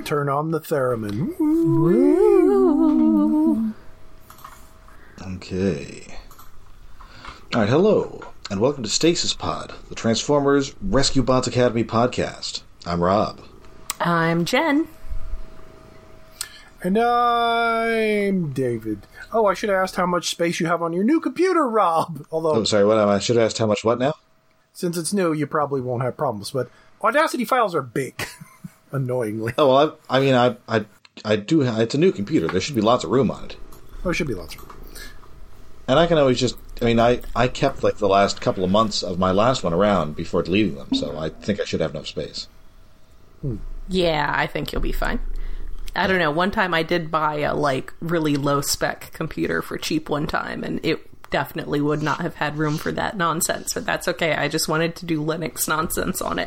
Turn on the theremin. Okay. Alright, hello, and welcome to Stasis Pod, the Transformers Rescue Bots Academy podcast. I'm Rob. I'm Jen. And I'm David. Oh, I should have asked how much space you have on your new computer, Rob. Although, Oh, sorry, what? I should have asked how much what now? Since it's new, you probably won't have problems. But Audacity files are big, annoyingly. Oh, well, I do, it's a new computer. There should be lots of room on it. Oh, it should be lots of room. And I can always just, I kept, the last couple of months of my last one around before deleting them, so I think I should have enough space. Yeah, I think you'll be fine. I don't know. One time I did buy a, really low-spec computer for cheap one time, and it definitely would not have had room for that nonsense, but that's okay. I just wanted to do Linux nonsense on it.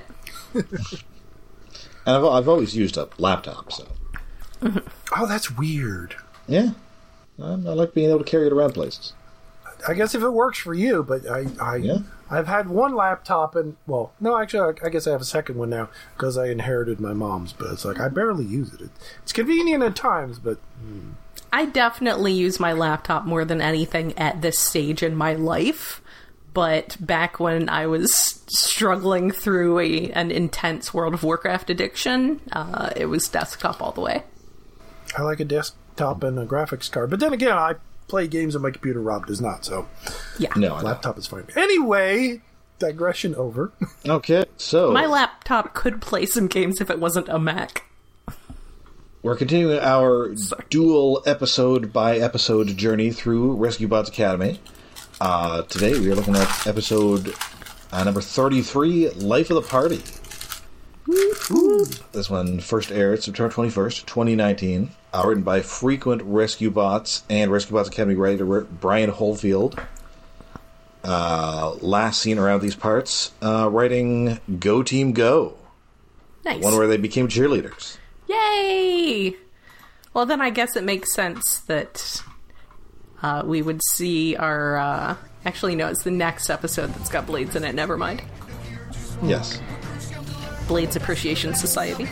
And I've always used a laptop, so... Oh, that's weird. Yeah. I like being able to carry it around places. I guess if it works for you, but I've had one laptop and, well, no, actually, I guess I have a second one now because I inherited my mom's, but it's I barely use it. It's convenient at times, but... I definitely use my laptop more than anything at this stage in my life, but back when I was struggling through an intense World of Warcraft addiction, it was desktop all the way. I like a desktop and a graphics card, but then again, I play games on my computer. Rob does not, so yeah, no, laptop is fine. Anyway, digression over. Okay, so my laptop could play some games if it wasn't a Mac. We're continuing our dual episode-by-episode journey through Rescue Bots Academy. Today we are looking at episode number 33, Life of the Party. Woo-hoo. This one first aired September 21st, 2019. Written by frequent Rescue Bots and Rescue Bots Academy writer Brian Holfield. Last seen around these parts, writing Go Team Go. Nice. One where they became cheerleaders. Yay! Well, then I guess it makes sense that we would see our... Actually, no, it's the next episode that's got Blades in it. Never mind. Yes. Blades Appreciation Society.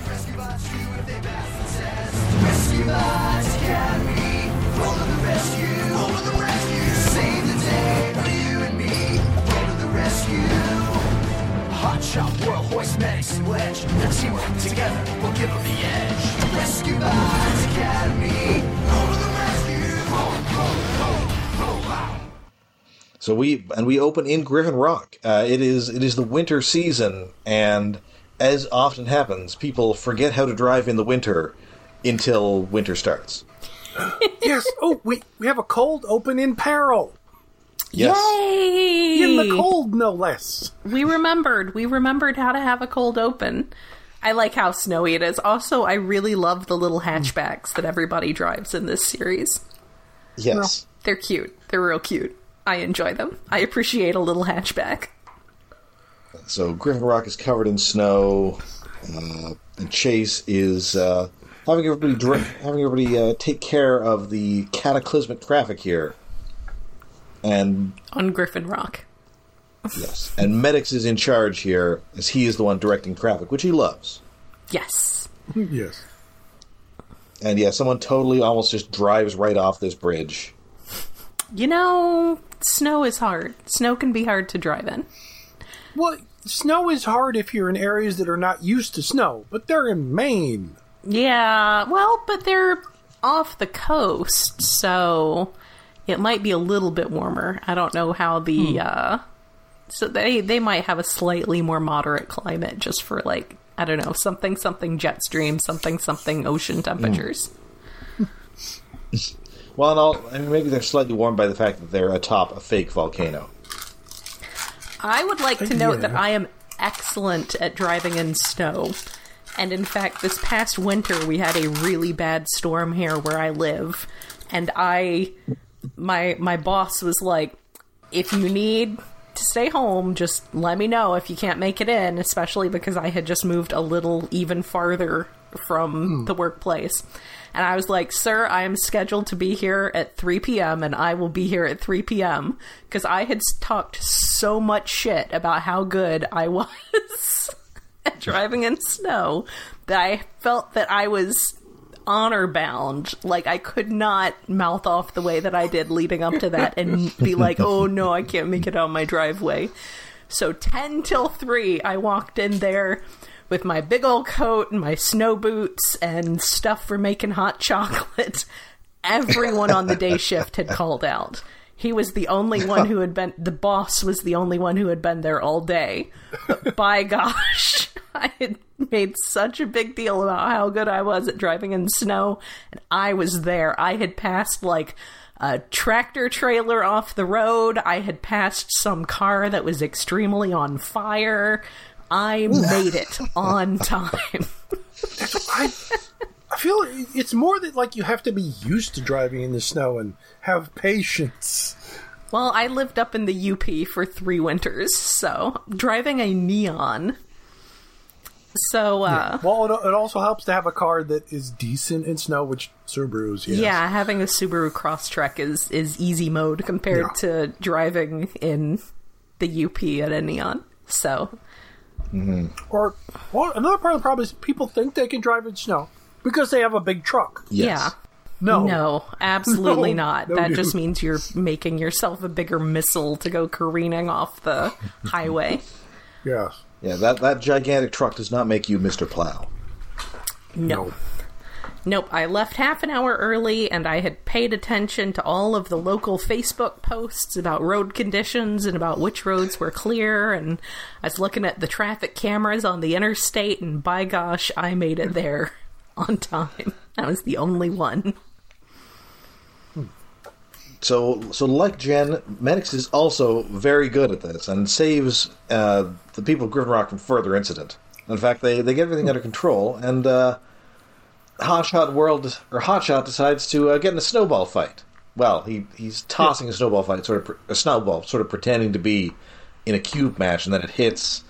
Rescue Bots Academy, roll to the rescue, roll to the rescue, save the day for you and me, roll to the rescue. Hot shot, world hoist, medics and wedge, their teamwork together, we'll give them the edge. Rescue Bots Academy, roll to the rescue, roll out. So we open in Griffin Rock. It is the winter season, and as often happens, people forget how to drive in the winter until winter starts. Yes. Oh, we have a cold open in peril. Yes. Yay! In the cold, no less. We remembered how to have a cold open. I like how snowy it is. Also, I really love the little hatchbacks that everybody drives in this series. Yes. Well, they're cute. They're real cute. I enjoy them. I appreciate a little hatchback. So Griffin Rock is covered in snow, and Chase is having everybody take care of the cataclysmic traffic here. And on Griffin Rock. Yes. And Medics is in charge here, as he is the one directing traffic, which he loves. Yes. Yes. And yeah, someone totally almost just drives right off this bridge. You know, snow is hard. Snow can be hard to drive in. Well, snow is hard if you're in areas that are not used to snow, but they're in Maine. Yeah, well, but they're off the coast, so it might be a little bit warmer. I don't know how the, so they might have a slightly more moderate climate just for, I don't know, something jet stream, something ocean temperatures. Well, maybe they're slightly warmed by the fact that they're atop a fake volcano. I would like to note that I am excellent at driving in snow. And in fact, this past winter, we had a really bad storm here where I live. And my boss was like, if you need to stay home, just let me know if you can't make it in, especially because I had just moved a little even farther from the workplace. And I was like, sir, I am scheduled to be here at 3 p.m. and I will be here at 3 p.m. because I had talked so much shit about how good I was. at driving in snow that I felt that I was honor bound. Like, I could not mouth off the way that I did leading up to that and be like, oh no, I can't make it on my driveway. So 10 till 3, I walked in there with my big old coat and my snow boots and stuff for making hot chocolate. Everyone on the day shift had called out. He was the only one who had been, the boss was the only one who had been there all day. But by gosh, I had made such a big deal about how good I was at driving in snow. And I was there. I had passed like a tractor trailer off the road. I had passed some car that was extremely on fire. I made it on time. I feel it's more that like you have to be used to driving in the snow and have patience. Well, I lived up in the UP for 3 winters, so driving a Neon. So, well, it also helps to have a car that is decent in snow, which Subarus, yes. Yeah, having a Subaru Crosstrek is easy mode compared to driving in the UP at a Neon. So, or another part of the problem is people think they can drive in snow because they have a big truck. Yes. Yeah. No, absolutely not. No, that dude. just means you're making yourself a bigger missile to go careening off the highway. Yes. Yeah, that gigantic truck does not make you Mr. Plow. No. Nope, I left half an hour early, and I had paid attention to all of the local Facebook posts about road conditions and about which roads were clear, and I was looking at the traffic cameras on the interstate, and by gosh, I made it there on time. I was the only one. So like Jen, Medix is also very good at this and saves the people of Griffin Rock from further incident. In fact, they get everything under control, and Hotshot decides to get in a snowball fight. Well, he's tossing a snowball fight, sort of pretending to be in a cube match, and then it hits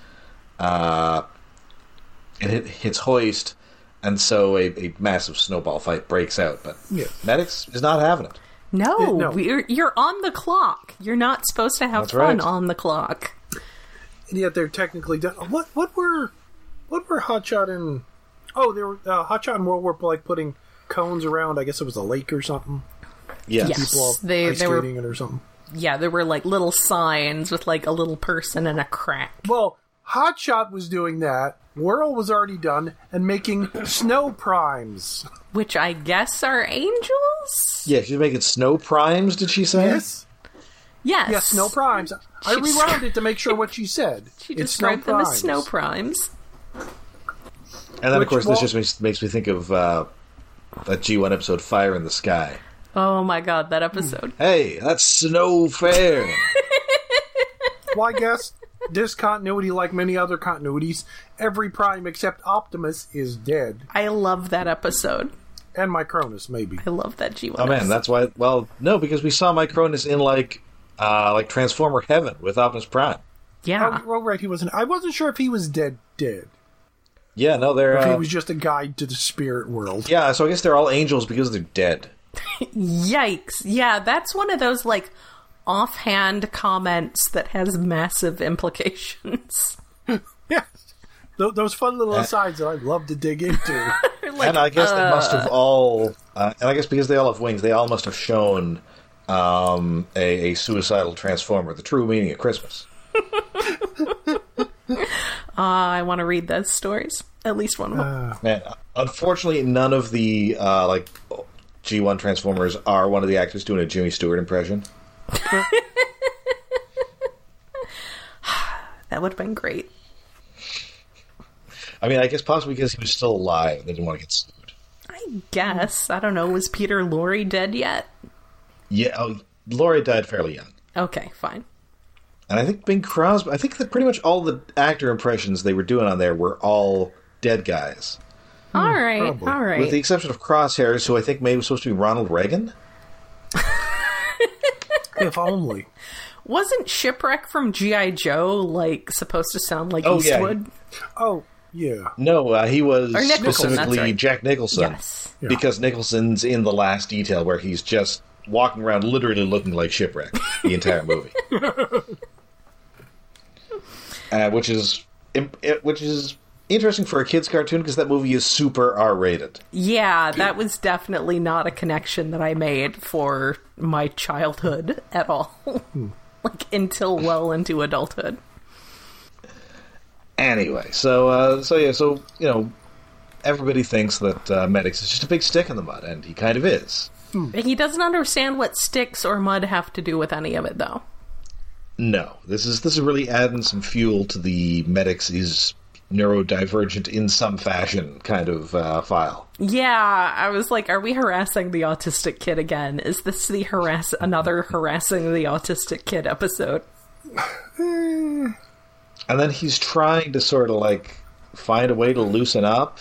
Hoist, and so a massive snowball fight breaks out. But Medix is not having it. No, you're on the clock. You're not supposed to have fun on the clock. And yet they're technically done. What were Hotshot and they were Hotshot and World were like putting cones around. I guess it was a lake or something. Yes. People they skating it or something. Yeah, there were like little signs with like a little person and a crack. Well, Hotshot was doing that. Whirl was already done and making snow primes. Which I guess are angels? Yeah, she's making snow primes, did she say? Yes. Yes, snow primes. I rewound it to make sure what she said. She described them as snow primes. And then, of course, this just makes me think of that G1 episode, Fire in the Sky. Oh my god, that episode. Hey, that's Snow Fair. Well, I guess discontinuity, like many other continuities, every prime except Optimus is dead. I love that episode. And Micronus, maybe. I love that G1 Oh man, episode. that's why. Well, no, because we saw Micronus in like Transformer Heaven with Optimus Prime. Yeah. Oh, right, he wasn't. I wasn't sure if he was dead. Yeah, no, they're. If he was just a guide to the spirit world. Yeah, so I guess they're all angels because they're dead. Yikes. Yeah, that's one of those, like, offhand comments that has massive implications. Yeah. Those fun little asides that I'd love to dig into. Like, and I guess they must have all. And I guess because they all have wings, they all must have shown a suicidal Transformer, the true meaning of Christmas. I want to read those stories. At least one of them. Man, unfortunately, none of the G1 Transformers are one of the actors doing a Jimmy Stewart impression. That would have been great. I mean, I guess possibly because he was still alive and they didn't want to get sued. I guess. I don't know. Was Peter Lorre dead yet? Yeah, Laurie died fairly young. Okay, fine. And I think Bing Crosby, I think that pretty much all the actor impressions they were doing on there were all dead guys. All right. With the exception of Crosshairs, who I think maybe was supposed to be Ronald Reagan. If only. Wasn't Shipwreck from G.I. Joe, like, supposed to sound like Eastwood? Yeah. No, he was Nicholson, specifically that's right. Jack Nicholson. Yes. Yeah. Because Nicholson's in the last detail where he's just walking around literally looking like Shipwreck the entire movie. Which is interesting for a kid's cartoon because that movie is super R-rated. Yeah, that was definitely not a connection that I made for my childhood at all. Like, until well into adulthood. Anyway, so you know, everybody thinks that Medics is just a big stick in the mud, and he kind of is. He doesn't understand what sticks or mud have to do with any of it, though. No, this is really adding some fuel to the Medics is neurodivergent in some fashion kind of file. Yeah, I was like, are we harassing the autistic kid again? Is this the another harassing the autistic kid episode? And then he's trying to sort of like find a way to loosen up.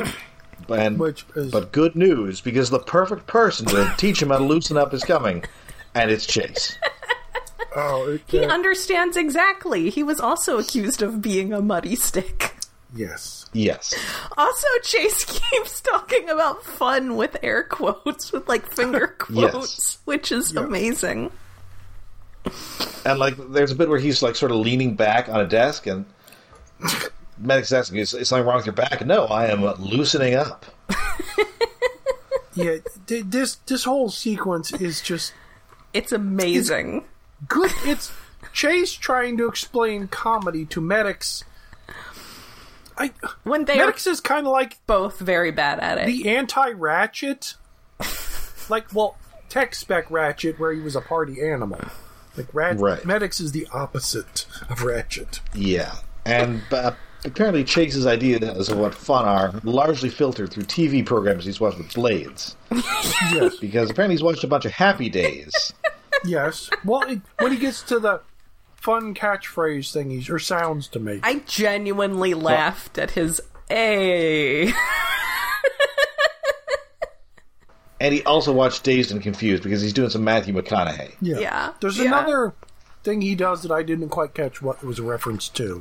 But good news, because the perfect person to teach him how to loosen up is coming, and it's Chase. He understands exactly. He was also accused of being a muddy stick. Yes. Also, Chase keeps talking about fun with air quotes, with like finger quotes, which is amazing. And like, there's a bit where he's like sort of leaning back on a desk, and Medic's asking, is something wrong with your back? No, I am loosening up. Yeah, this whole sequence is just... It's amazing. It's good. It's Chase trying to explain comedy to Medics. Medics is kind of like... both very bad at it. The anti-Ratchet. Tech Spec Ratchet, where he was a party animal. Like, right. Medics is the opposite of Ratchet. Yeah. And apparently Chase's ideas of what fun are largely filtered through TV programs he's watched with Blades. Yes. Because apparently he's watched a bunch of Happy Days. Yes. Well, when he gets to the fun catchphrase thingies, or sounds to make. I genuinely laughed at his A. And he also watched Dazed and Confused because he's doing some Matthew McConaughey. Yeah. There's another thing he does that I didn't quite catch what it was a reference to.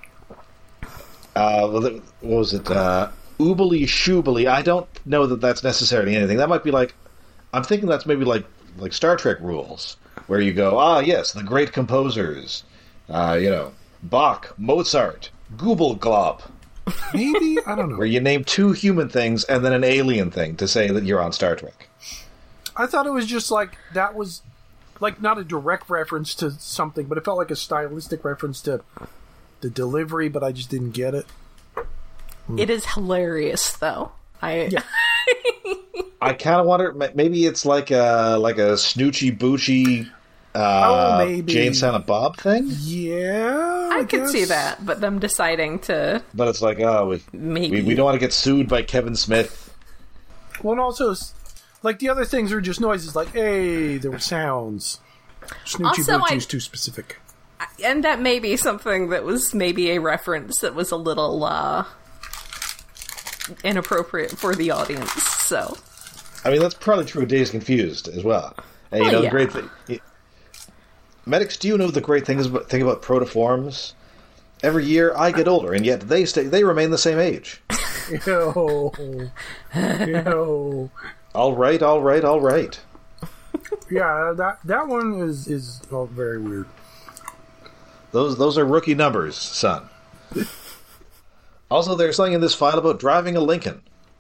What was it? Oobly Shoobly. I don't know that that's necessarily anything. That might be like... I'm thinking that's maybe like Star Trek rules, where you go, yes, the great composers. Bach, Mozart, Google Glop. Maybe? I don't know. Where you name two human things and then an alien thing to say that you're on Star Trek. I thought it was just like, that was like not a direct reference to something, but it felt like a stylistic reference to the delivery, but I just didn't get it. It is hilarious, though. I kind of wonder, maybe it's like a Snoochie Boochie maybe. Jane Silent Bob thing? Yeah, I could see that, but them deciding to... But it's like, maybe we don't want to get sued by Kevin Smith. Well, and also, like, the other things are just noises, like, hey, there were sounds. Snoochie Boochie is too specific. And that may be something that was maybe a reference that was a little inappropriate for the audience, so... I mean, that's probably true of Dazed Confused as well. And the great thing... Medics, do you know the great thing about protoforms? Every year I get older, and yet they remain the same age. Yo. All right. Yeah, that one is very weird. Those are rookie numbers, son. Also, there's something in this file about driving a Lincoln.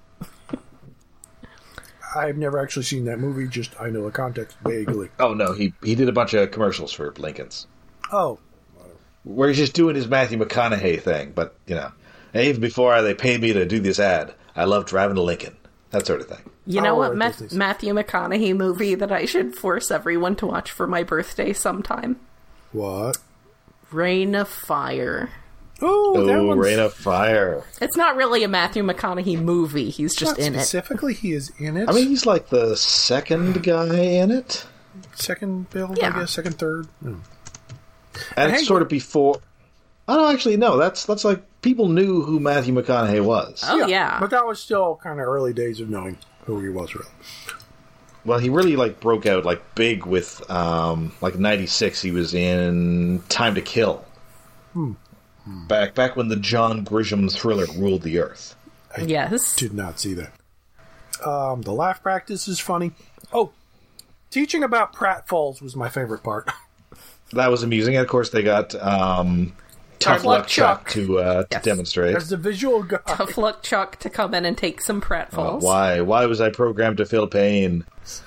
I've never actually seen that movie, just I know the context vaguely. Oh, no, he did a bunch of commercials for Lincolns. Oh. Where he's just doing his Matthew McConaughey thing, but, even before they paid me to do this ad, I love driving a Lincoln. That sort of thing. You know what Matthew McConaughey movie that I should force everyone to watch for my birthday sometime? What? Reign of Fire. Oh, that one's... Reign of Fire. It's not really a Matthew McConaughey movie. He's just in it. Specifically, he is in it. I mean, he's like the second guy in it. Second build, I guess. Second, third. And it's sort of before... Oh, no, actually, no. That's like... People knew who Matthew McConaughey was. Oh, yeah. But that was still kind of early days of knowing who he was, really. Well, he really, broke out, big with, 96. He was in Time to Kill. Back when the John Grisham thriller ruled the earth. I yes. did not see that. The laugh practice is funny. Oh, teaching about pratfalls was my favorite part. That was amusing. And, of course, they got Tough Luck Chuck to demonstrate. As the visual guy. Tough Luck Chuck to come in and take some pratfalls. Why was I programmed to feel pain?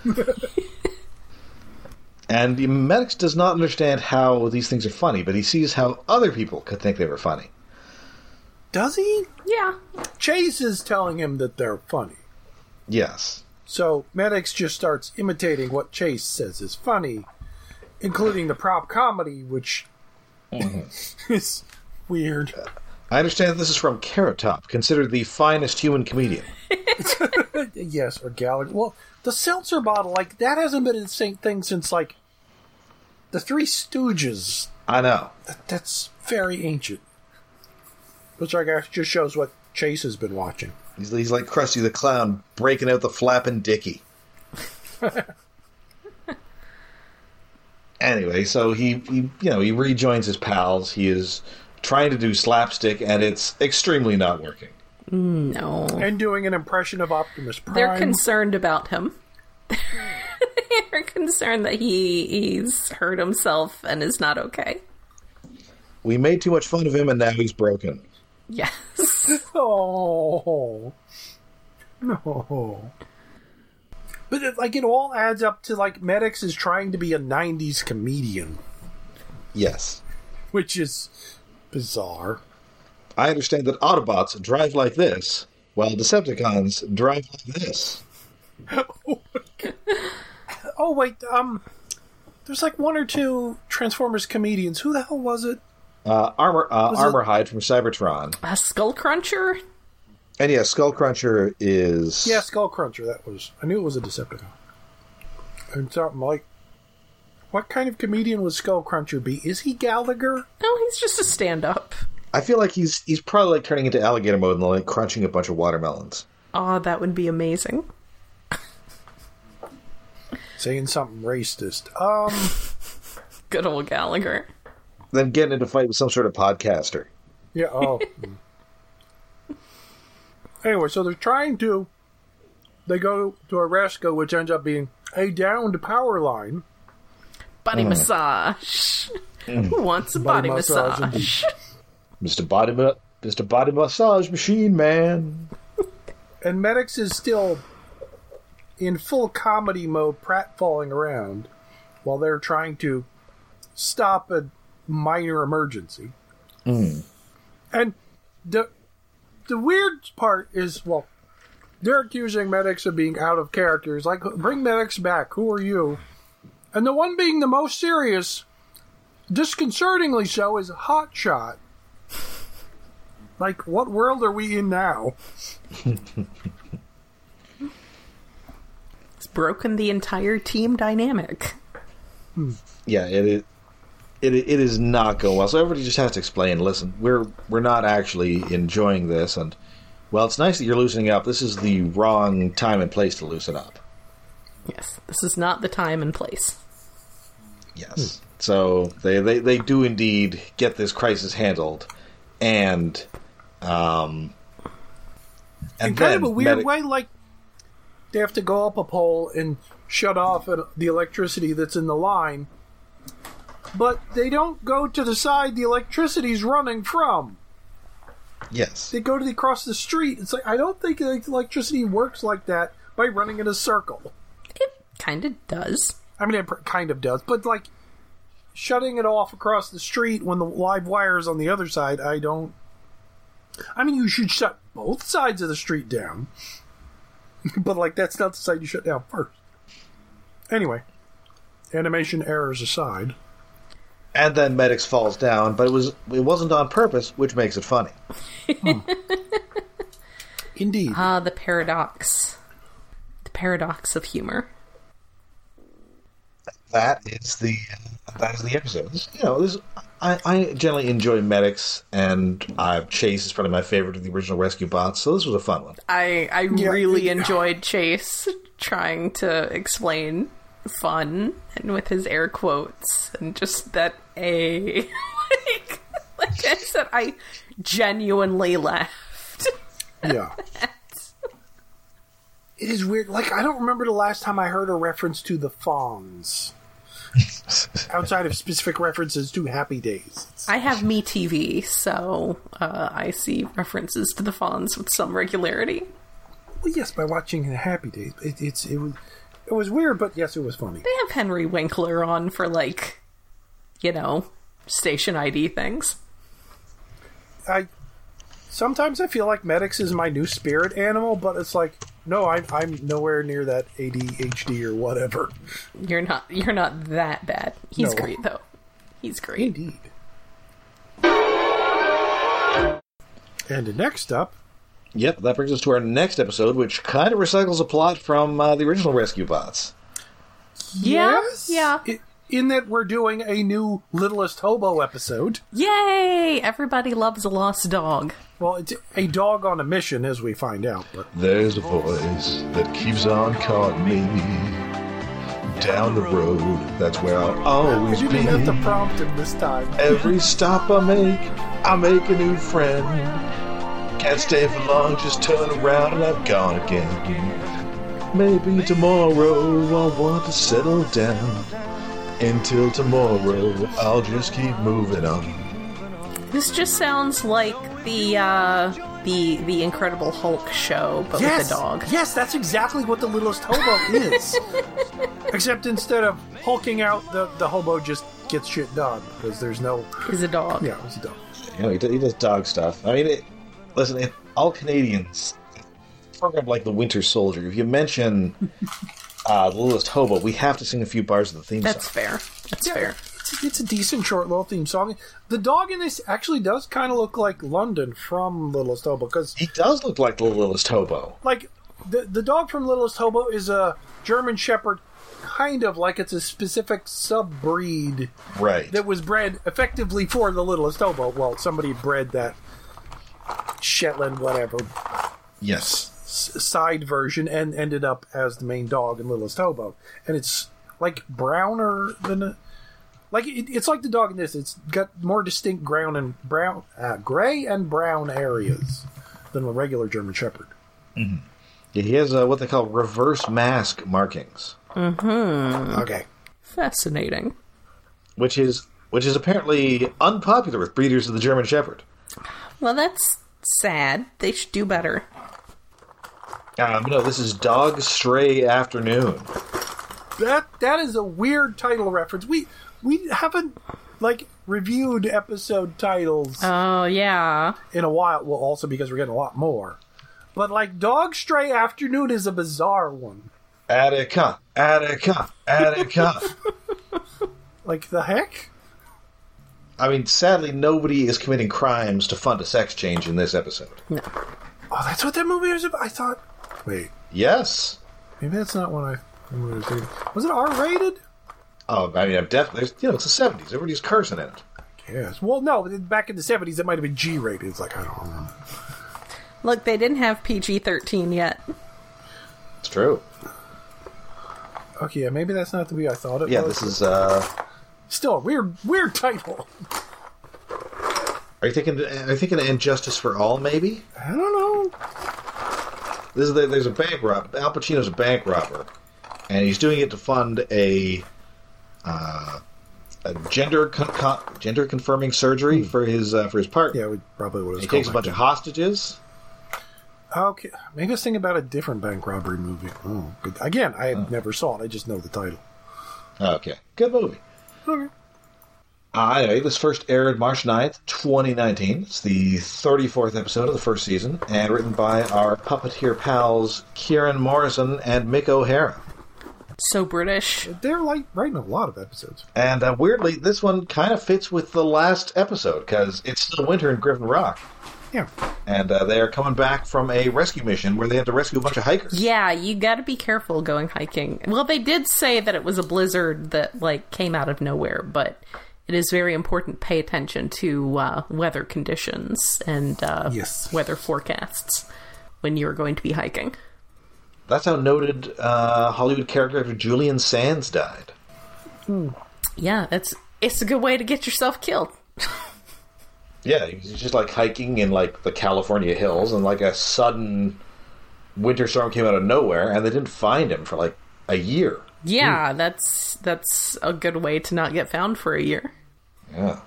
And Maddox does not understand how these things are funny, but he sees how other people could think they were funny. Does he? Yeah. Chase is telling him that they're funny. Yes. So Maddox just starts imitating what Chase says is funny, including the prop comedy, which is weird. I understand this is from Carrot Top, considered the finest human comedian. Yes, or Gallagher. Well, the seltzer bottle, like, that hasn't been the same thing since, like, the Three Stooges. I know. That's very ancient. Which, I guess, just shows what Chase has been watching. He's like Krusty the Clown breaking out the flappin' Dickie. Anyway, so he rejoins his pals. He is trying to do slapstick, and it's extremely not working. No. And doing an impression of Optimus Prime. They're concerned about him. They're concerned that he's hurt himself and is not okay. We made too much fun of him, and now he's broken. Yes. Oh. No. But it all adds up to, like, Maddox is trying to be a 90s comedian. Yes. Which is bizarre. I understand that Autobots drive like this, while Decepticons drive like this. Oh, wait, there's like one or two Transformers comedians. Who the hell was it? Armorhide from Cybertron. Skullcruncher? And yeah, Skullcruncher is... Yeah, Skullcruncher, that was... I knew it was a Decepticon. And something like... What kind of comedian would Skullcruncher be? Is he Gallagher? No, he's just a stand-up. I feel like he's probably like turning into alligator mode and like crunching a bunch of watermelons. Oh, that would be amazing. Saying something racist. Good old Gallagher. Then getting into a fight with some sort of podcaster. Yeah, oh. Anyway, so they're trying to... They go to a rescue, which ends up being a downed power line. Body massage. Who wants a body massage? Mr. Body Massage Machine Man. And Maddox is still in full comedy mode, pratfalling around, while they're trying to stop a minor emergency. And the weird part is, well, they're accusing Maddox of being out of character. It's like, bring Maddox back. Who are you? And the one being the most serious, disconcertingly so, is Hotshot. Like, what world are we in now? It's broken the entire team dynamic. Yeah, it is not going well. So everybody just has to explain, listen, we're not actually enjoying this, and, well, it's nice that you're loosening up. This is the wrong time and place to loosen up. Yes, this is not the time and place. Yes. So they do indeed get this crisis handled, and in kind of a weird way, like they have to go up a pole and shut off the electricity that's in the line, but they don't go to the side the electricity's running from. Yes. They go across the street. It's like, I don't think electricity works like that by running in a circle. It kind of does. I mean, it kind of does, but like shutting it off across the street when the live wire is on the other side, I mean, you should shut both sides of the street down. But, like, that's not the side you shut down first. Anyway, animation errors aside. And then Maddox falls down, but it wasn't on purpose, which makes it funny. Indeed. The paradox. The paradox of humor. That is the episode. I generally enjoy Maddox, and Chase is probably my favorite of the original Rescue Bots, so this was a fun one. I really enjoyed Chase trying to explain fun, and with his air quotes, and just that like I said, I genuinely laughed. Yeah. It is weird. Like, I don't remember the last time I heard a reference to the Fonz. outside of specific references to Happy Days. I have MeTV, so I see references to the Fonz with some regularity. Well, yes, by watching Happy Days, it was weird, but yes, it was funny. They have Henry Winkler on for, like, station ID things. Sometimes I feel like Maddox is my new spirit animal, but it's like, no, I'm nowhere near that ADHD or whatever. You're not that bad. He's great, though. He's great. Indeed. And next up... Yep, that brings us to our next episode, which kind of recycles a plot from the original Rescue Bots. Yes? Yeah. In that we're doing a new Littlest Hobo episode. Yay! Everybody loves a lost dog. Well, it's a dog on a mission, as we find out. But there's a voice that keeps on calling me down the road. That's where I'll always be. I didn't have to prompt him this time. Every stop I make a new friend. Can't stay for long, just turn around and I'm gone again. Maybe tomorrow I'll want to settle down. Until tomorrow, I'll just keep moving on. This just sounds like the Incredible Hulk show, but with a dog. Yes, that's exactly what the Littlest Hobo is. Except instead of hulking out, the hobo just gets shit done because there's no. He's a dog. Yeah, he's a dog. He does dog stuff. I mean, listen, all Canadians program like the Winter Soldier. If you mention the Littlest Hobo, we have to sing a few bars of the theme song. That's fair. That's fair. It's a decent short little theme song. The dog in this actually does kind of look like London from Littlest Hobo, because he does look like the Littlest Hobo. Like the dog from Littlest Hobo is a German Shepherd, kind of like it's a specific sub-breed, right? That was bred effectively for the Littlest Hobo. Well, somebody bred that Shetland whatever. Yes. Side version and ended up as the main dog in Littlest Hobo, and it's like browner than it's like the dog in this. It's got more distinct gray and brown areas than a regular German Shepherd. Mm-hmm. Yeah, he has what they call reverse mask markings. Mm-hmm. Okay, fascinating. Which is apparently unpopular with breeders of the German Shepherd. Well, that's sad. They should do better. No, this is Dog Stray Afternoon. That is a weird title reference. We haven't reviewed episode titles. Oh yeah, in a while. Well, also because we're getting a lot more. But Dog Stray Afternoon is a bizarre one. Attica. Like the heck? I mean, sadly, nobody is committing crimes to fund a sex change in this episode. No. Oh, that's what that movie was about? I thought... Wait. Yes. Maybe that's not what I was thinking. Was it R-rated? Oh, I mean, I'm definitely... it's the 70s. Everybody's cursing in it. Yes. Well, no, back in the 70s, it might have been G-rated. It's like, I don't know. Look, they didn't have PG-13 yet. It's true. Okay, yeah, maybe that's not the way I thought it was. Yeah, this is, Still a weird title. Are you thinking Injustice for All, maybe? I don't know. There's a bank robber. Al Pacino's a bank robber, and he's doing it to fund a gender confirming surgery for his partner. Yeah, we probably would have. He takes a bunch of hostages. Okay, maybe I was thinking about a different bank robbery movie. Oh, good. Again, I never saw it. I just know the title. Okay, good movie. Okay. Anyway, this first aired March 9th, 2019. It's the 34th episode of the first season, and written by our puppeteer pals Kieran Morrison and Mick O'Hara. So British. They're writing a lot of episodes. And weirdly, this one kind of fits with the last episode, because it's still winter in Griffin Rock. Yeah. And they are coming back from a rescue mission where they have to rescue a bunch of hikers. Yeah, you gotta be careful going hiking. Well, they did say that it was a blizzard that, came out of nowhere, but it is very important to pay attention to weather conditions and weather forecasts when you're going to be hiking. That's how noted Hollywood character actor Julian Sands died. Yeah, it's a good way to get yourself killed. Yeah, he's just hiking in the California hills, and a sudden winter storm came out of nowhere, and they didn't find him for a year. Yeah, that's a good way to not get found for a year. Yeah.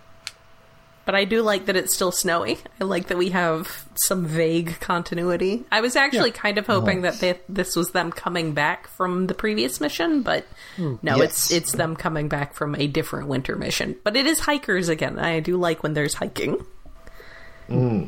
But I do like that it's still snowy. I like that we have some vague continuity. I was actually kind of hoping that this was them coming back from the previous mission, but no, Yes. it's them coming back from a different winter mission. But it is hikers again. I do like when there's hiking. Need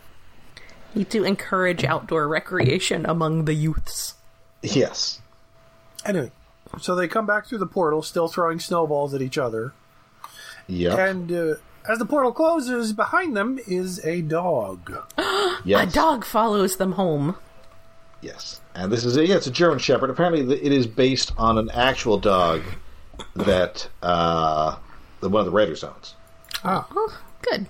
to encourage outdoor recreation among the youths. Yes. Anyway, so they come back through the portal, still throwing snowballs at each other. Yep. And as the portal closes, behind them is a dog. Yes. A dog follows them home. Yes. And this is it's a German Shepherd. Apparently it is based on an actual dog that one of the Raiders owns. Oh, good.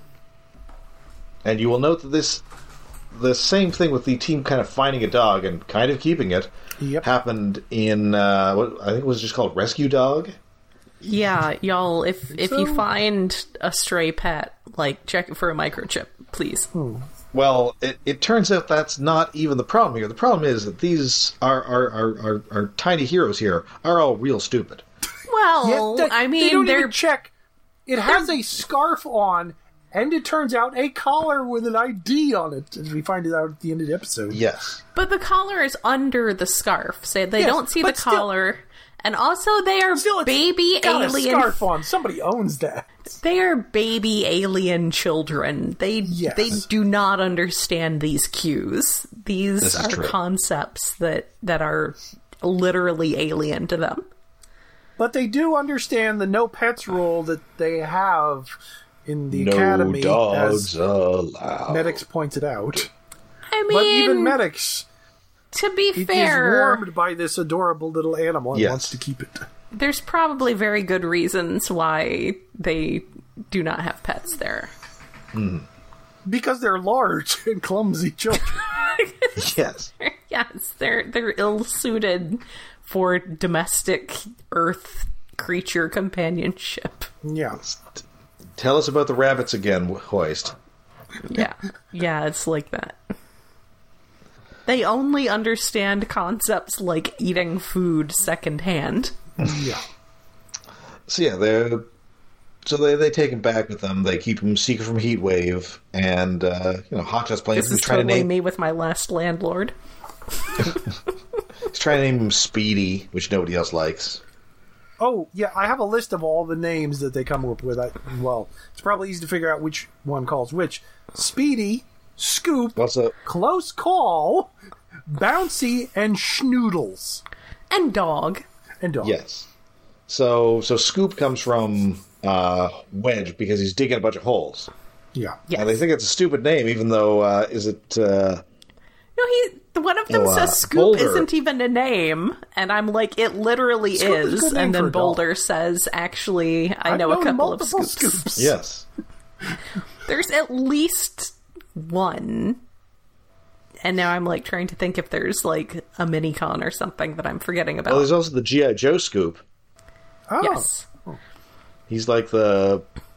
And you will note that the same thing with the team kind of finding a dog and kind of keeping it happened in what I think it was just called Rescue Dog. Yeah, y'all, if you find a stray pet, check it for a microchip, please. Well, it turns out that's not even the problem here. The problem is that these our tiny heroes here are all real stupid. Well, I mean, they don't they're even check. It has a scarf on, and it turns out a collar with an ID on it, as we find it out at the end of the episode. Yes. but the collar is under the scarf, so they Yes, don't see the but still- collar. And also, they are Still, it's baby got alien. a scarf on. Somebody owns that. They are baby alien children. They do not understand these cues. These This is are true. concepts that are literally alien to them. But they do understand the no pets rule that they have in the No academy, dogs as allowed. Medics pointed out. I But even mean, Medics to be is fair, warmed by this adorable little animal and Yes. wants to keep it. there's probably very good reasons why they do not have pets there. Because they're large and clumsy children. Yes. Yes, they're ill-suited for domestic Earth creature companionship. Yeah. Tell us about the rabbits again, Hoist. Yeah, it's like that. They only understand concepts like eating food secondhand. Yeah. So yeah, they take him back with them. They keep him secret from Heatwave, and Hotshot's playing. This is totally me with my last landlord. He's trying to name him Speedy, which nobody else likes. Oh, yeah, I have a list of all the names that they come up with. It's probably easy to figure out which one calls which. Speedy, Scoop, What's up? Close Call, Bouncy, and Schnoodles. And dog. And Dog. Yes. So Scoop comes from Wedge because he's digging a bunch of holes. Yeah. Yes. And they think it's a stupid name, even though No, one of them says Scoop Boulder. isn't even a name, and I'm like, it literally Scoop is a is. good name And for then a dog. Boulder says, actually, I know a known couple of multiple Scoops. yes. There's at least one. And now I'm trying to think if there's a mini con or something that I'm forgetting about. Well, there's also the G.I. Joe Scoop. Oh. Yes. He's like the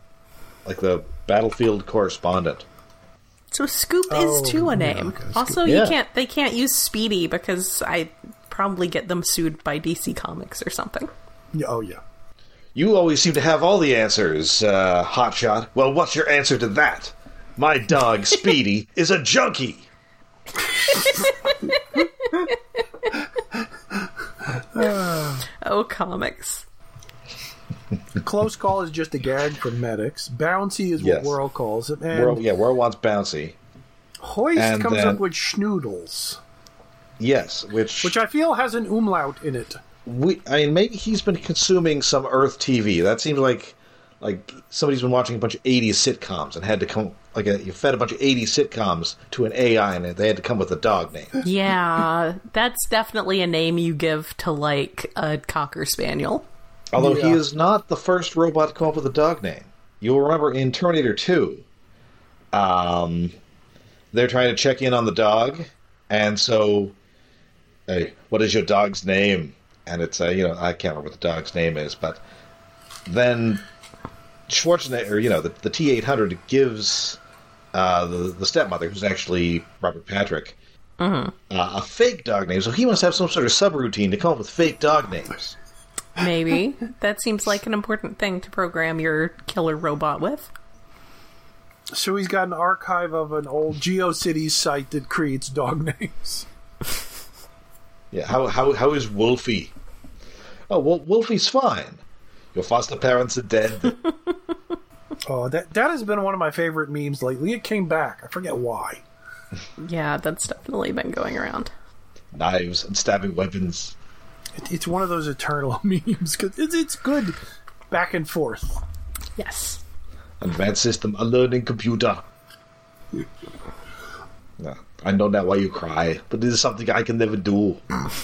battlefield correspondent. So Scoop is too a name. okay, Scoop. Also, Yeah. they can't use Speedy because I probably get them sued by DC Comics or something. Yeah, oh, yeah. You always seem to have all the answers, Hotshot. Well, what's your answer to that? My dog, Speedy, is a junkie. Oh, comics. Close Call is just a gag from Medics. Bouncy is Yes. what Whirl calls it. And World wants Bouncy. Hoist and comes then- up with Schnoodles, Yes, which I feel has an umlaut in it. maybe he's been consuming some Earth TV. That seems like somebody's been watching a bunch of 80s sitcoms and had to come you fed a bunch of 80s sitcoms to an AI and they had to come with a dog name. Yeah, that's definitely a name you give to a Cocker Spaniel. Although he Yeah. is not the first robot to come up with a dog name. You'll remember in Terminator 2, they're trying to check in on the dog, and so, hey, what is your dog's name? And it's, I can't remember what the dog's name is, but then Schwarzenegger, the T-800 gives the stepmother, who's actually Robert Patrick, a fake dog name. So he must have some sort of subroutine to come up with fake dog names. Maybe. That seems like an important thing to program your killer robot with. So he's got an archive of an old GeoCities site that creates dog names. Yeah, how is Wolfie? Oh, well, Wolfie's fine. Your foster parents are dead. Oh, that has been one of my favorite memes lately. It came back. I forget why. Yeah, that's definitely been going around. Knives and stabbing weapons. It's one of those eternal memes. Cause it's good back and forth. Yes. Advanced system, a learning computer. No, I know now why you cry, but this is something I can never do.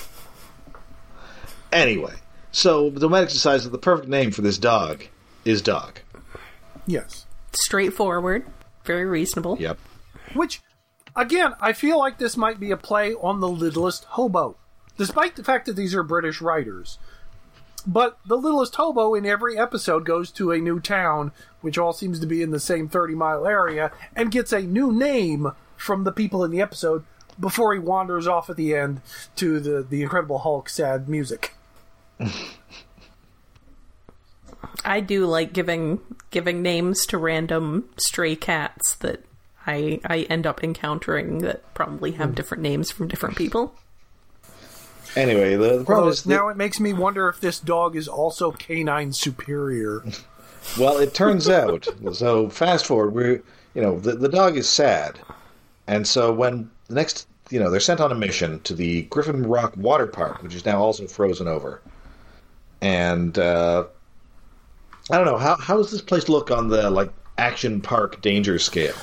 Anyway, so Domenic decides that the perfect name for this dog is Dog. Yes. Straightforward. Very reasonable. Yep. Which, again, I feel like this might be a play on The Littlest Hobo. Despite the fact that these are British writers. But The Littlest Hobo in every episode goes to a new town, which all seems to be in the same 30-mile area, and gets a new name from the people in the episode before he wanders off at the end to the Incredible Hulk sad music. I do like giving names to random stray cats that I end up encountering that probably have different names from different people. Anyway, the problem is... Now it makes me wonder if this dog is also canine superior. Well, it turns out... So, fast forward, the dog is sad. And so when the next... they're sent on a mission to the Griffin Rock Water Park, which is now also frozen over. And, I don't know, how does this place look on the, action park danger scale?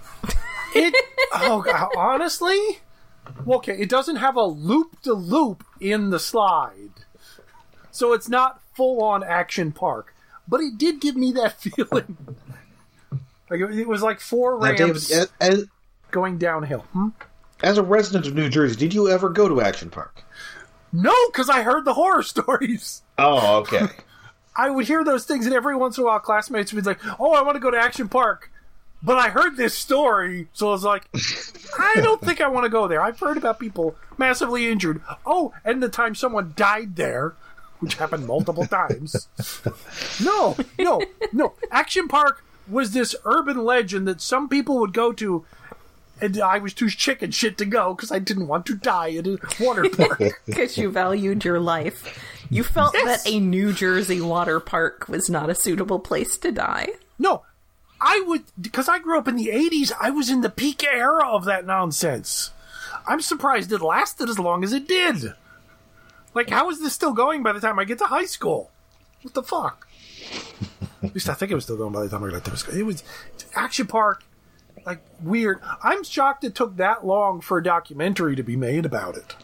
Honestly... Okay, it doesn't have a loop-de-loop in the slide. So it's not full-on action park. But it did give me that feeling. It was like 4 ramps David, going downhill. As a resident of New Jersey, did you ever go to Action Park? No, because I heard the horror stories. Oh, okay. I would hear those things, and every once in a while classmates would be like, oh, I want to go to Action Park. But I heard this story, so I was like, I don't think I want to go there. I've heard about people massively injured. Oh, and the time someone died there, which happened multiple times. No. Action Park was this urban legend that some people would go to, and I was too chicken shit to go because I didn't want to die at a water park. Because you valued your life. You felt that a New Jersey water park was not a suitable place to die. No. Because I grew up in the 80s, I was in the peak era of that nonsense. I'm surprised it lasted as long as it did. How is this still going by the time I get to high school? What the fuck? At least I think it was still going by the time I got to high school. It was Action Park, weird. I'm shocked it took that long for a documentary to be made about it.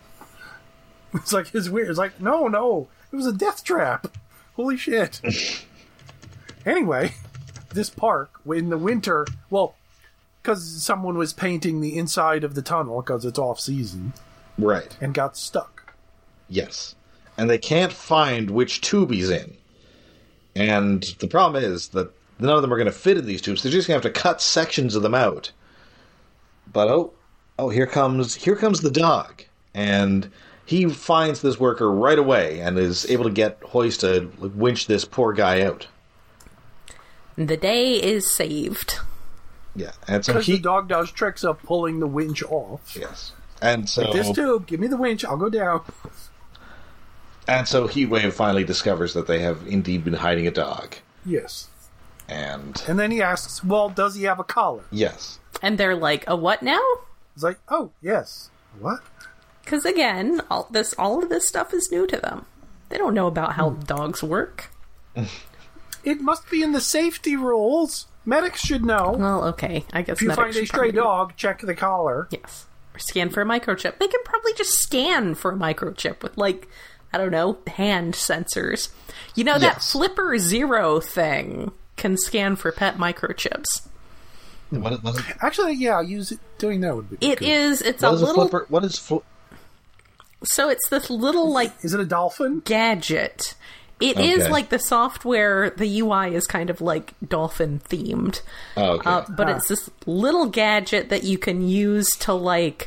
It's weird. It's no. It was a death trap. Holy shit. Anyway... This park, in the winter, because someone was painting the inside of the tunnel because it's off-season. Right. And got stuck. Yes. And they can't find which tube he's in. And the problem is that none of them are going to fit in these tubes. They're just going to have to cut sections of them out. But, here comes the dog. And he finds this worker right away and is able to get Hoist to winch this poor guy out. The day is saved. Yeah, and so because the dog does tricks of pulling the winch off. Yes, and so this tube, give me the winch, I'll go down. And so Heatwave finally discovers that they have indeed been hiding a dog. Yes, and then he asks, "Well, does he have a collar?" Yes, and they're like, "A what now?" It's like, "Oh, yes, what?" Because again, all of this stuff is new to them. They don't know about how dogs work. It must be in the safety rules. Medics should know. Well, okay. I guess if you find a stray dog, check the collar. Yes. Or scan for a microchip. They can probably just scan for a microchip with, I don't know, hand sensors. That Flipper Zero thing can scan for pet microchips. What? Actually, yeah, use it. Doing that would be good. It's a little... What is Flipper? So it's this little, Is it a dolphin? Gadget. It is the software, the UI is kind of dolphin themed. Oh, okay. But it's this little gadget that you can use to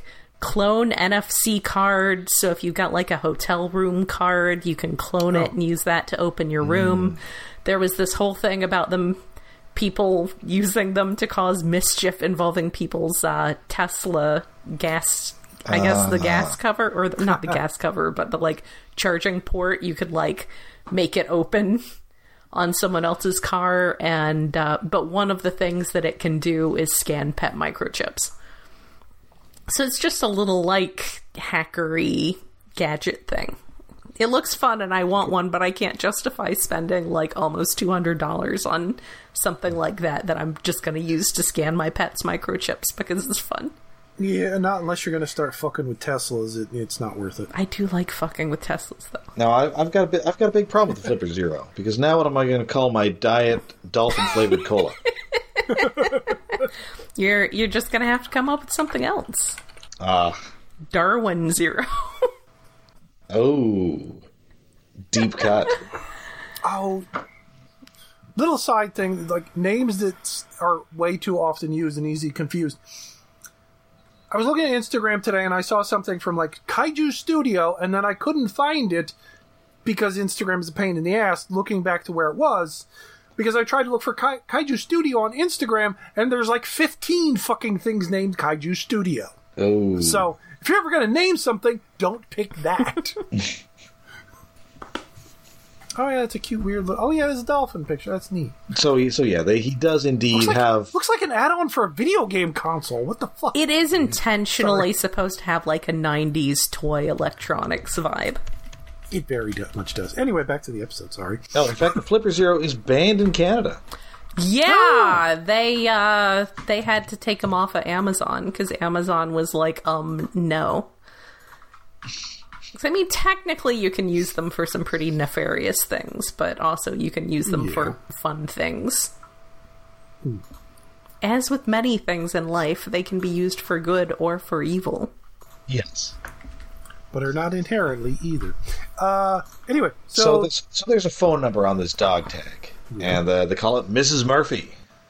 clone NFC cards. So if you've got like a hotel room card, you can clone it and use that to open your room. There was this whole thing about people using them to cause mischief involving people's Tesla gas, I guess the gas cover, or not the gas cover, but the like charging port. You could like make it open on someone else's car, and but one of the things that it can do is scan pet microchips. So it's just a little like hackery gadget thing. It looks fun and I want one, but I can't justify spending like almost $200 on something like that I'm just going to use to scan my pet's microchips because it's fun. Yeah, not unless you're going to start fucking with Teslas. It's not worth it. I do like fucking with Teslas, though. Now, I've got a big problem with the Flipper Zero, because now what am I going to call my diet dolphin-flavored cola? You're just going to have to come up with something else. Darwin Zero. Oh. Deep cut. Oh. Little side thing, like names that are way too often used and easy confused. I was looking at Instagram today and I saw something from like Kaiju Studio, and then I couldn't find it because Instagram is a pain in the ass looking back to where it was, because I tried to look for Kaiju Studio on Instagram and there's like 15 fucking things named Kaiju Studio. Oh. So if you're ever going to name something, don't pick that. Oh yeah, that's a cute weird oh yeah, there's a dolphin picture. That's neat. So yeah, he does indeed looks like an add-on for a video game console. What the fuck? It is intentionally supposed to have like a 90s toy electronics vibe. It very much does. Anyway, back to the episode, sorry. Oh, in fact, the Flipper Zero is banned in Canada. Yeah, they had to take them off of Amazon because Amazon was like, no. I mean, technically you can use them for some pretty nefarious things, but also you can use them for fun things. As with many things in life, they can be used for good or for evil. Yes. But are not inherently either. Anyway, so there's a phone number on this dog tag, and they call it Mrs. Murphy.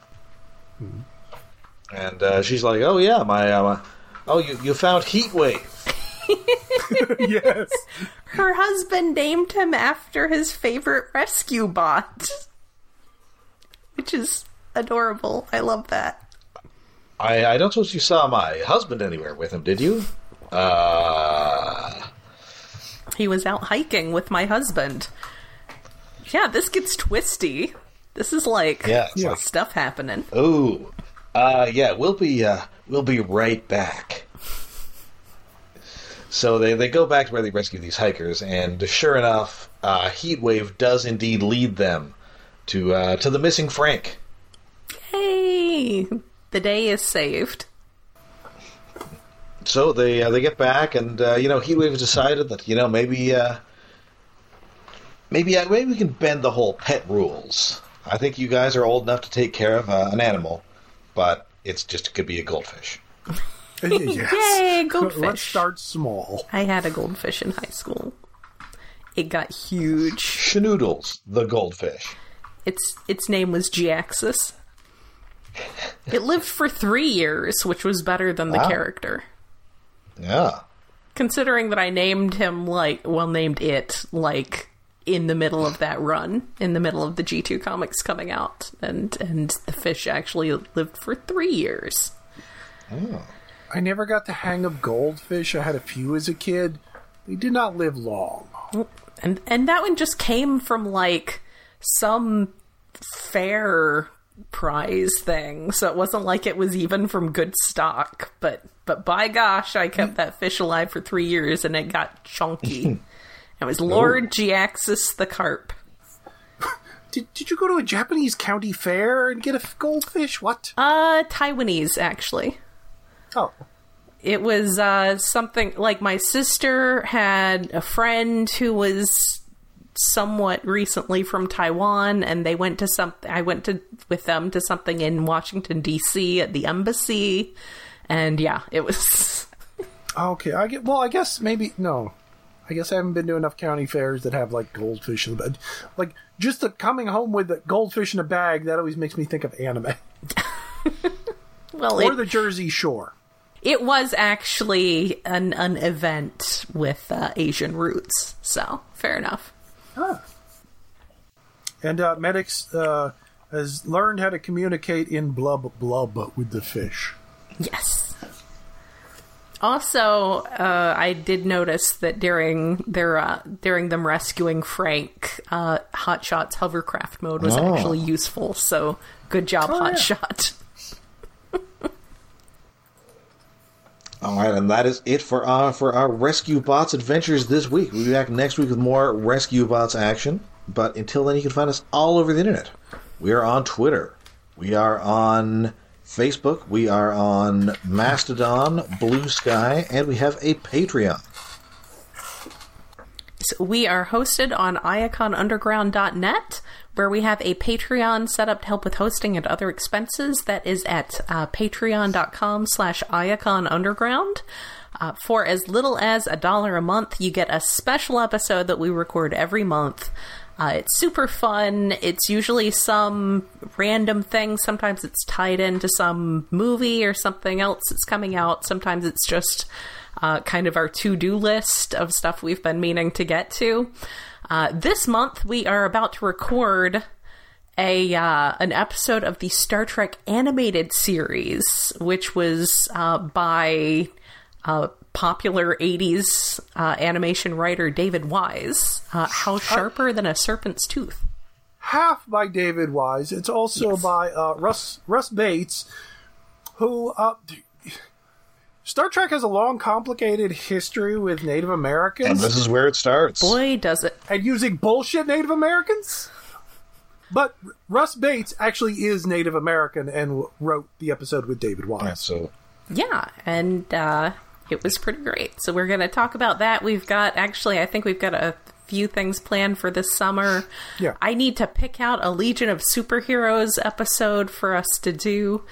And she's like, "Oh yeah, you found Heatwave." Yes. Her husband named him after his favorite rescue bot, which is adorable. I love that. I don't suppose you saw my husband anywhere with him, did you? He was out hiking with my husband. Yeah, this gets twisty. This is like stuff happening. Oh, we'll be right back. So they go back to where they rescue these hikers, and sure enough, Heatwave does indeed lead them to the missing Frank. Yay! The day is saved. So they get back, and Heatwave has decided that maybe we can bend the whole pet rules. I think you guys are old enough to take care of an animal, but it could be a goldfish. Yes. Yay, goldfish. Let's start small. I had a goldfish in high school. It got huge. Schnoodles, the goldfish. Its name was G-Axis. It lived for 3 years, which was better than the character. Yeah. Considering that I named him named it in the middle of that run, in the middle of the G2 comics coming out, and the fish actually lived for 3 years. Oh. I never got the hang of goldfish. I had a few as a kid. They did not live long. And that one just came from some fair prize thing, so it wasn't like it was even from good stock. But by gosh, I kept that fish alive for 3 years, and it got chunky. It was Lord G-Axis the carp. Did you go to a Japanese county fair and get a goldfish? What? Taiwanese, actually. Oh. It was something like my sister had a friend who was somewhat recently from Taiwan, and they went to something. I went with them to something in Washington D.C. at the embassy, and it was. Okay, I guess maybe no. I guess I haven't been to enough county fairs that have goldfish in the bag. Just the coming home with the goldfish in a bag, that always makes me think of anime. Well, or the Jersey Shore. it was actually an event with Asian roots, so fair enough. Huh. And Medics has learned how to communicate in blub blub with the fish. Yes. Also, I did notice that during them rescuing Frank, Hotshot's hovercraft mode was actually useful. So good job, Hotshot. All right, and that is it for our Rescue Bots adventures this week. We'll be back next week with more Rescue Bots action. But until then, you can find us all over the internet. We are on Twitter. We are on Facebook, we are on Mastodon, Blue Sky, and we have a Patreon. So we are hosted on iaconunderground.net, where we have a Patreon set up to help with hosting and other expenses. That is at patreon.com/iaconunderground. For as little as $1 a month, you get a special episode that we record every month. It's super fun. It's usually some random thing. Sometimes it's tied into some movie or something else that's coming out. Sometimes it's just kind of our to-do list of stuff we've been meaning to get to. This month, we are about to record an episode of the Star Trek animated series, which was by popular 80s animation writer David Wise. How Sharper Than a Serpent's Tooth. Half by David Wise. It's also by Russ Bates, who... Star Trek has a long, complicated history with Native Americans. And this is where it starts. Boy, does it. And using bullshit Native Americans? But Russ Bates actually is Native American and wrote the episode with David Wise. Yeah, and it was pretty great. So we're going to talk about that. I think we've got a few things planned for this summer. Yeah. I need to pick out a Legion of Superheroes episode for us to do.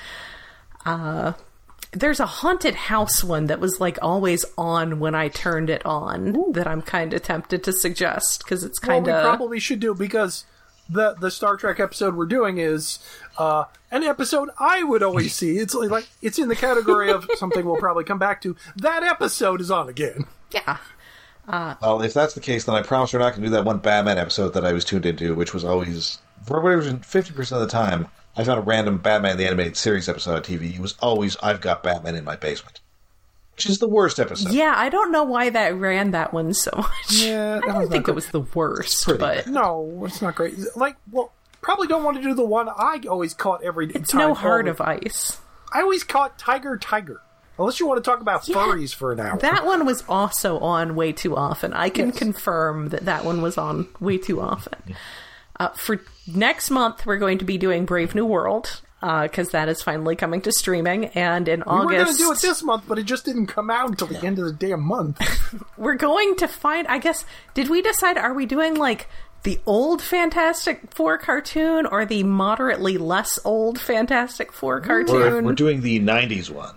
There's a haunted house one that was like always on when I turned it on that I'm kind of tempted to suggest because it's kind of... Well, we probably should do, because the Star Trek episode we're doing is an episode I would always see. It's like it's in the category of something we'll probably come back to. That episode is on again. Yeah. Well, if that's the case, then I promise we're not going to do that one Batman episode that I was tuned into, which was always, for whatever reason, 50% of the time, I found a random Batman the Animated Series episode on TV. It was always, I've got Batman in my basement. Which is the worst episode. Yeah, I don't know why that ran that one so much. Yeah, I don't think it was the worst, but... No, it's not great. Probably don't want to do the one I always caught every time. It's no Heart of Ice. I always caught Tiger. Unless you want to talk about furries for an hour. That one was also on way too often. I can confirm that one was on way too often. For next month, we're going to be doing Brave New World, because that is finally coming to streaming. And in August... We were going to do it this month, but it just didn't come out until the end of the damn month. We're going to find... I guess... Did we decide, are we doing, like, the old Fantastic Four cartoon or the moderately less old Fantastic Four cartoon? We're doing the 90s one.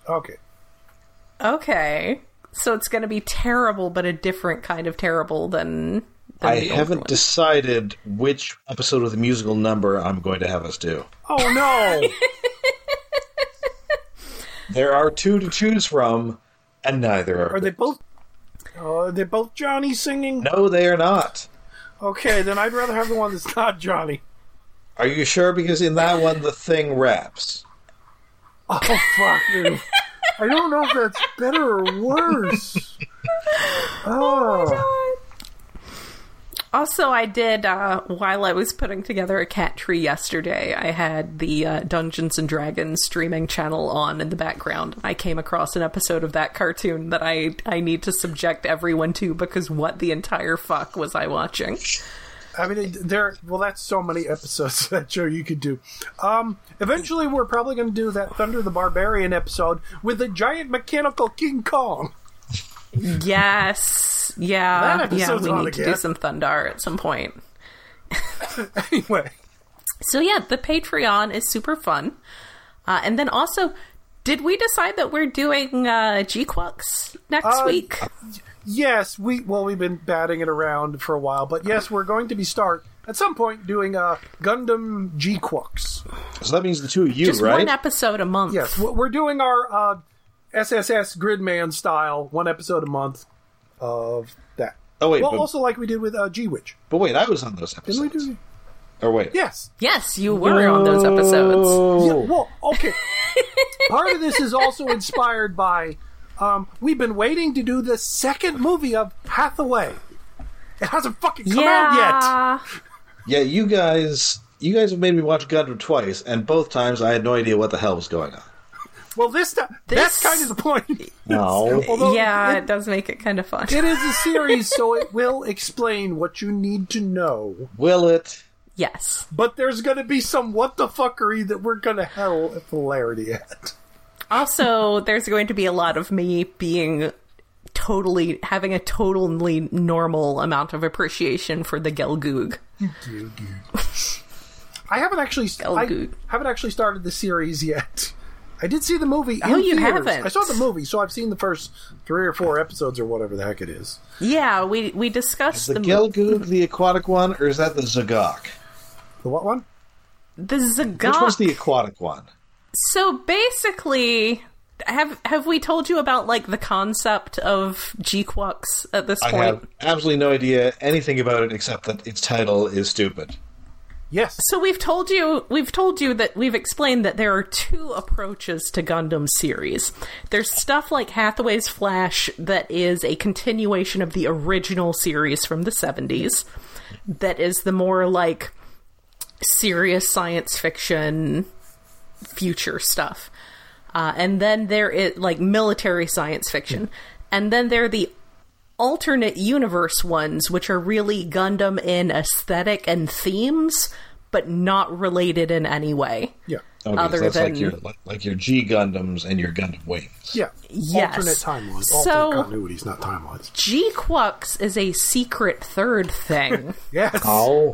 Okay. So it's going to be terrible, but a different kind of terrible than I haven't decided which episode of the musical number I'm going to have us do. Oh, no! There are two to choose from, and neither are... Are they both Johnny singing? No, they are not. Okay, then I'd rather have the one that's not Johnny. Are you sure? Because in that one, the Thing raps. Oh, fuck, dude. I don't know if that's better or worse. Oh my god. Also, I did, while I was putting together a cat tree yesterday, I had the Dungeons & Dragons streaming channel on in the background. I came across an episode of that cartoon that I need to subject everyone to, because what the entire fuck was I watching? I mean, that's so many episodes of that show you could do. Eventually, we're probably going to do that Thunder the Barbarian episode with the giant mechanical King Kong. Yes. Yeah. We need to do some Thundar at some point. Anyway. So yeah, the Patreon is super fun. And then also, did we decide that we're doing G-Quux next week? Yes, we've been batting it around for a while, but yes, we're going to be at some point doing Gundam G-Quux. So that means the two of you, just right? One episode a month. Yes, we're doing our SSS Gridman style, 1 episode a month of that. Oh, wait. Well, also like we did with G-Witch. But wait, I was on those episodes. Didn't we do? Or wait. Yes. Yes, you were on those episodes. Yeah, well, okay. Part of this is also inspired by we've been waiting to do the second movie of Hathaway. It hasn't fucking come out yet. Yeah, you guys have made me watch Gundam twice, and both times I had no idea what the hell was going on. Well, this time, that's kind of the point. No. Although it does make it kind of fun. It is a series, so it will explain what you need to know. Will it? Yes. But there's going to be some what the fuckery that we're going to have hilarity at. Also, there's going to be a lot of me having a totally normal amount of appreciation for the Gelgoog. I haven't actually started the series yet. I did see the movie in theaters. Haven't? I saw the movie, so I've seen the first 3 or 4 episodes or whatever the heck it is. Yeah, we discussed the Gelgoog, the aquatic one, or is that the Zagok? The what one? The Zagok. Which one's the aquatic one? So basically, have we told you about like the concept of G-Quux at this point? I have absolutely no idea anything about it except that its title is stupid. Yes. So we've told you that we've explained that there are 2 approaches to Gundam series. There's stuff like Hathaway's Flash that is a continuation of the original series from the 70s. That is the more like serious science fiction future stuff. And then there is like military science fiction. And then there are the alternate universe ones, which are really Gundam in aesthetic and themes, but not related in any way. Yeah. Okay, other so that's than like your G Gundams and your Gundam Wings. Yeah. Yes. Alternate timelines. So, alternate continuities, not timelines. G-Quux is a secret third thing. Yes. Oh.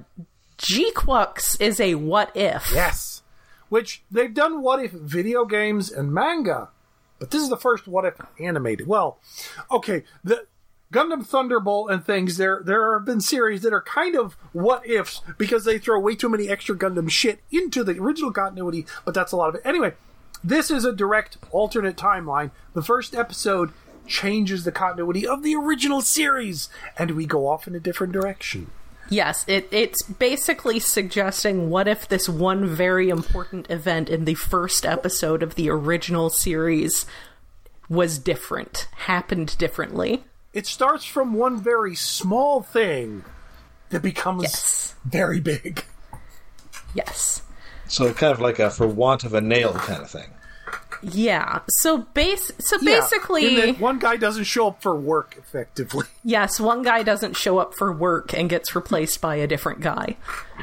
G-Quux is a what if. Yes. Which they've done what if video games and manga, but this is the first what if animated. Well, okay, the Gundam Thunderbolt and things, there have been series that are kind of what ifs because they throw way too many extra Gundam shit into the original continuity, but that's a lot of it. Anyway, this is a direct alternate timeline. The first episode changes the continuity of the original series, and we go off in a different direction. Yes, it's basically suggesting what if this one very important event in the first episode of the original series was different, happened differently. It starts from one very small thing that becomes very big. Yes. So kind of like a for want of a nail kind of thing. Yeah. So basically, in that one guy doesn't show up for work effectively. Yes, one guy doesn't show up for work and gets replaced by a different guy.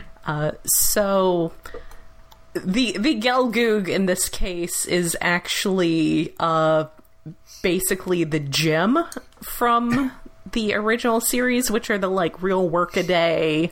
So the Gelgoog in this case is actually basically the gym from the original series, which are the like real work-a-day,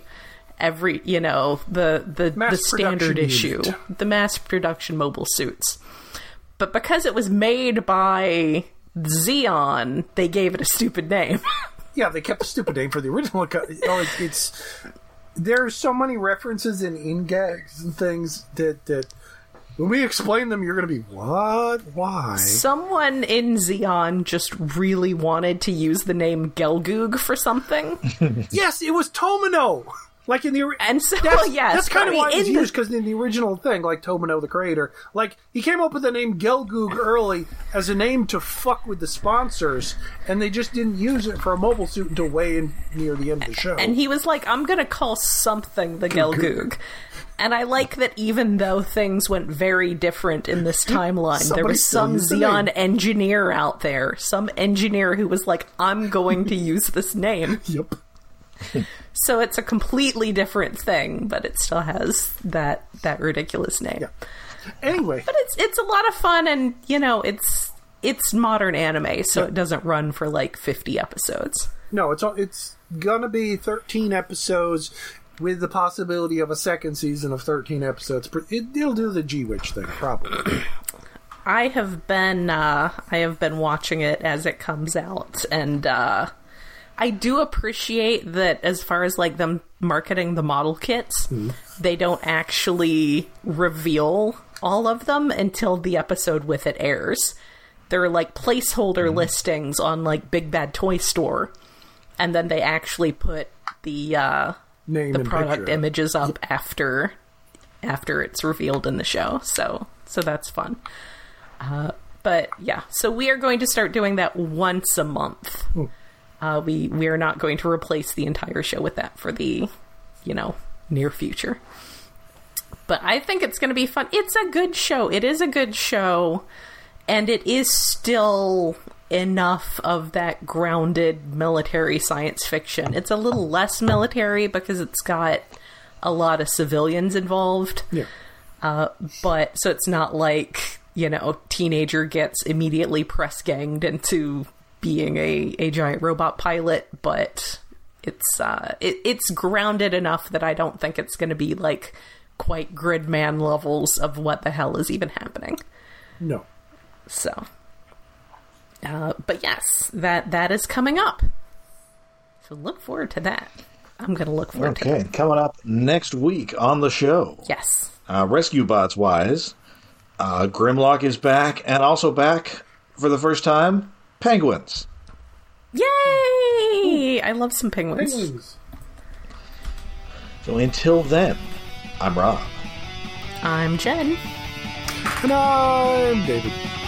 the standard issue, the mass production mobile suits. But because it was made by Zeon, they gave it a stupid name. Yeah, they kept a stupid name for the original. There's so many references in in-gags and things that when we explain them, you're going to be, what? Why? Someone in Zeon just really wanted to use the name Gelgoog for something. Yes, it was Tomino! Like in the and so that's kind of why it was used, because in the original thing, like Tomino the creator, like he came up with the name Gelgoog early as a name to fuck with the sponsors, and they just didn't use it for a mobile suit until way near the end of the show. And he was like, I'm gonna call something the Gelgoog. And I like that even though things went very different in this timeline, there was some Zeon engineer out there, some engineer who was like, I'm going to use this name. Yep. So it's a completely different thing, but it still has that ridiculous name. Yeah. Anyway, but it's a lot of fun, and it's modern anime, so it doesn't run for like 50 episodes. No, it's gonna be 13 episodes with the possibility of a second season of 13 episodes. It'll do the G-Witch thing, probably. I have been watching it as it comes out, and I do appreciate that as far as like them marketing the model kits, they don't actually reveal all of them until the episode with it airs. there are like placeholder listings on like Big Bad Toy Store, and then they actually put the Name the and product picture. images up after it's revealed in the show. So that's fun. But yeah, so we are going to start doing that once a month. We are not going to replace the entire show with that for the, near future. But I think it's going to be fun. It's a good show. It is a good show. And it is still enough of that grounded military science fiction. It's a little less military because it's got a lot of civilians involved. Yeah. But so it's not like, teenager gets immediately press ganged into being a giant robot pilot, but it's grounded enough that I don't think it's going to be like quite Gridman levels of what the hell is even happening. No. So, but yes, that is coming up. So look forward to that. I'm going to look forward to that. Okay, coming up next week on the show. Yes. Rescue Bots wise, Grimlock is back, and also back for the first time, Penguins. Yay! I love some penguins. Penguins. So until then, I'm Rob. I'm Jen. And I'm David.